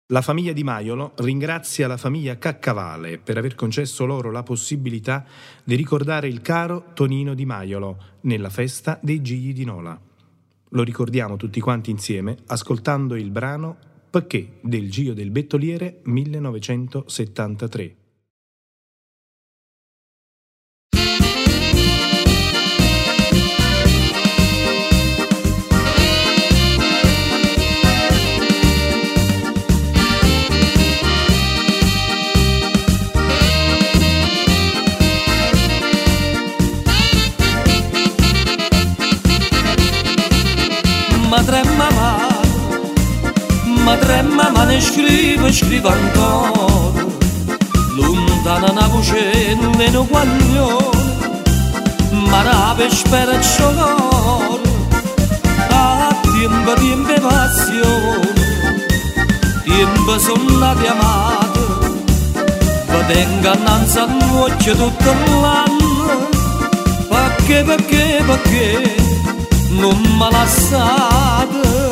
La famiglia Di Maiolo ringrazia la famiglia Caccavale per aver concesso loro la possibilità di ricordare il caro Tonino Di Maiolo nella festa dei Gigli di Nola. Lo ricordiamo tutti quanti insieme ascoltando il brano Perché del Gio del Bettoliere 1973. Madre e mamma ne scrive ancora, lontana una voce non è un guaglione, ma rave spera giocare, a tempo passione, tempo sono nati amate, venga innanzi a noce tutto l'anno, perché non mi lasciate.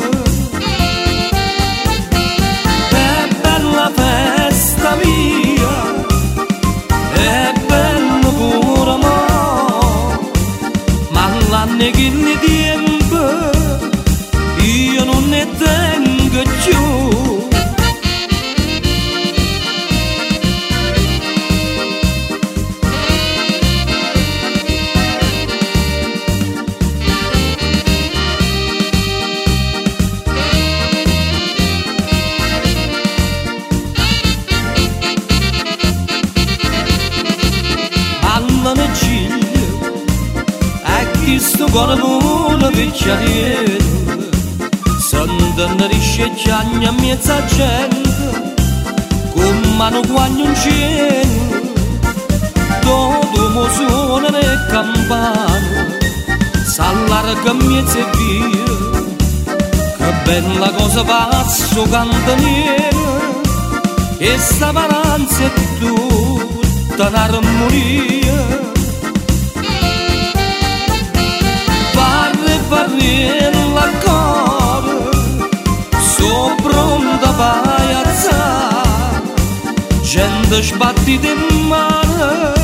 La festa mia è bello pure mo, ma l'anno che ne tempo io non ne tengo più. Sto cuore pure picciariere, sentono riscecciagna a mezza gente, con mano guaglioncino, tutto mo suona le campane, s'allarga mezza e via, che bella cosa passo cantaniere, e sta paranza è tutta un'armonia. La cor so pronta a paiazzare, gente sbattita in mare